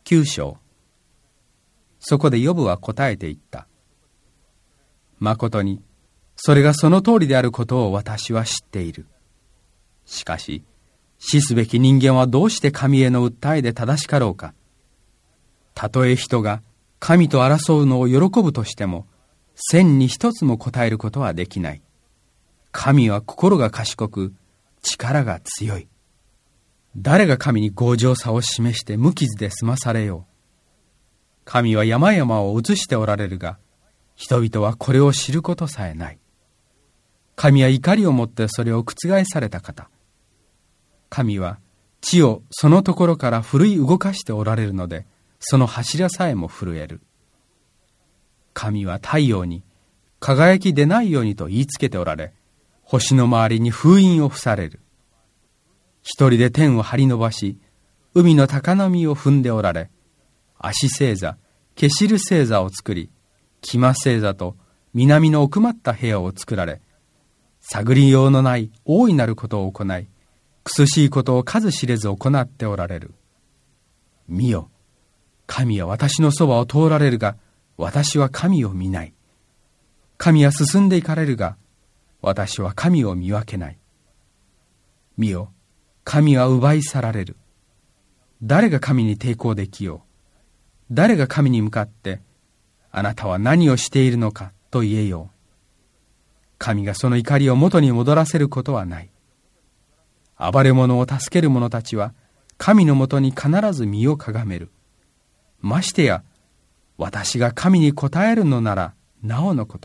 9章。そこでヨブは答えて言った。まことに、それがその通りであることを私は知っている。しかし、死すべき人間はどうして神への訴えで正しかろうか。たとえ人が神と争うのを喜ぶとしても、千に一つも答えることはできない。神は心が賢く、力が強い。誰が神に強情さを示して無傷で済まされよう。神は山々を映しておられるが、人々はこれを知ることさえない。神は怒りをもってそれを覆された方。神は地をそのところから奮い動かしておられるので、その柱さえも震える。神は太陽に輝き出ないようにと言いつけておられ、星の周りに封印を付される。一人で天を張り伸ばし、海の高波を踏んでおられ、足星座、ケシル星座を作り、キマ星座と南の奥まった部屋を作られ、探りようのない大いなることを行い、くすしいことを数知れず行っておられる。見よ、神は私のそばを通られるが、私は神を見ない。神は進んでいかれるが、私は神を見分けない。見よ、神は奪い去られる。誰が神に抵抗できよう。誰が神に向かって、あなたは何をしているのかと言えよう。神がその怒りを元に戻らせることはない。暴れ者を助ける者たちは、神のもとに必ず身をかがめる。ましてや、私が神に答えるのなら、なおのこと。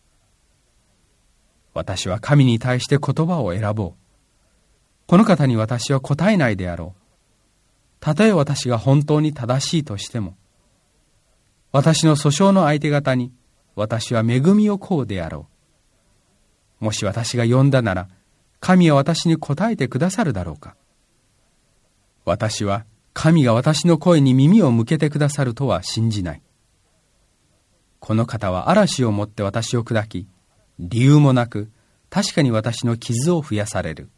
私は神に対して言葉を選ぼう。この方に私は答えないであろう。たとえ私が本当に正しいとしても、私の訴訟の相手方に私は恵みを請うであろう。もし私が呼んだなら、神は私に答えてくださるだろうか。私は神が私の声に耳を向けてくださるとは信じない。この方は嵐をもって私を砕き、理由もなく確かに私の傷を増やされる。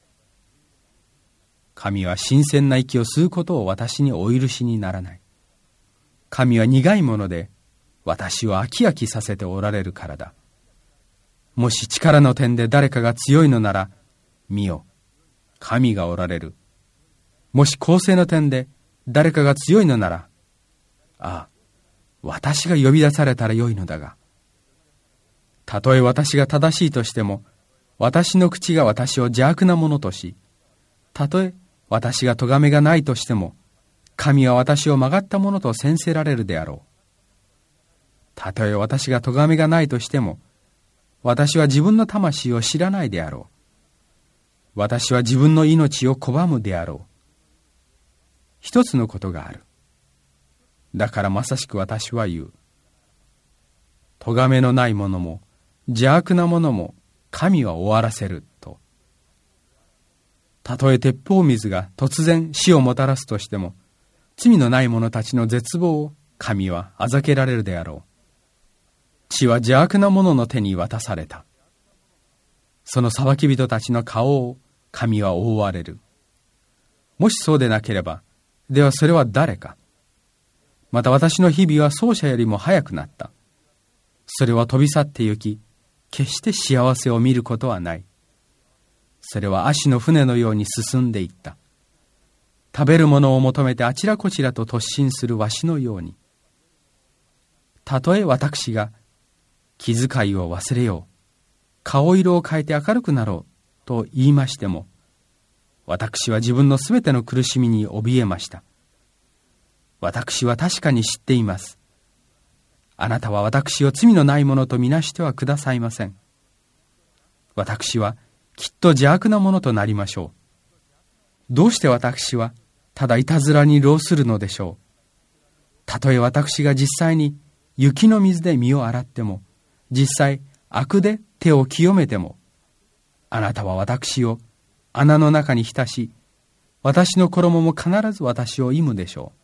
神は新鮮な息を吸うことを私にお許しにならない。神は苦いもので私を飽き飽きさせておられるからだ。もし力の点で誰かが強いのなら、見よ、神がおられる。もし公正の点で誰かが強いのなら、ああ、私が呼び出されたらよいのだが。たとえ私が正しいとしても、私の口が私を邪悪なものとし、たとえ私が咎めがないとしても、神は私を曲がったものと宣せられるであろう。たとえ私が咎めがないとしても、私は自分の魂を知らないであろう。私は自分の命を拒むであろう。一つのことがある。だからまさしく私は言う。咎めのないものも邪悪なものも神は終わらせると。たとえ鉄砲水が突然死をもたらすとしても、罪のない者たちの絶望を神はあざけられるであろう。血は邪悪な者の手に渡された。その裁き人たちの顔を神は覆われる。もしそうでなければ、ではそれは誰か。また私の日々は走者よりも早くなった。それは飛び去って行き、決して幸せを見ることはない。それは足の船のように進んでいった。食べるものを求めてあちらこちらと突進するわしのように。たとえ私が気遣いを忘れよう、顔色を変えて明るくなろうと言いましても、私は自分のすべての苦しみに怯えました。私は確かに知っています。あなたは私を罪のないものとみなしてはくださいません。私はきっと邪悪なものとなりましょう。どうして私はただいたずらに労するのでしょう。たとえ私が実際に雪の水で身を洗っても、実際悪で手を清めても、あなたは私を穴の中に浸し、私の衣も必ず私を忌むでしょう。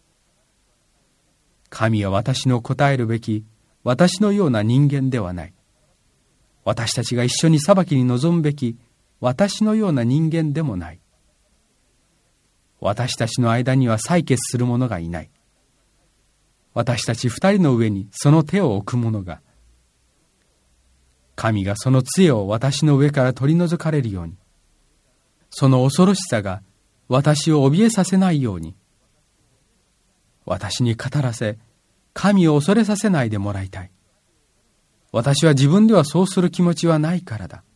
神は私の答えるべき私のような人間ではない。私たちが一緒に裁きに臨むべき私のような人間でもない。私たちの間には採決する者がいない。 私たち二人の上にその手を置く者が、神がその杖を私の上から取り除かれるように、その恐ろしさが私を怯えさせないように、私に語らせ、神を恐れさせないでもらいたい。私は自分ではそうする気持ちはないからだ。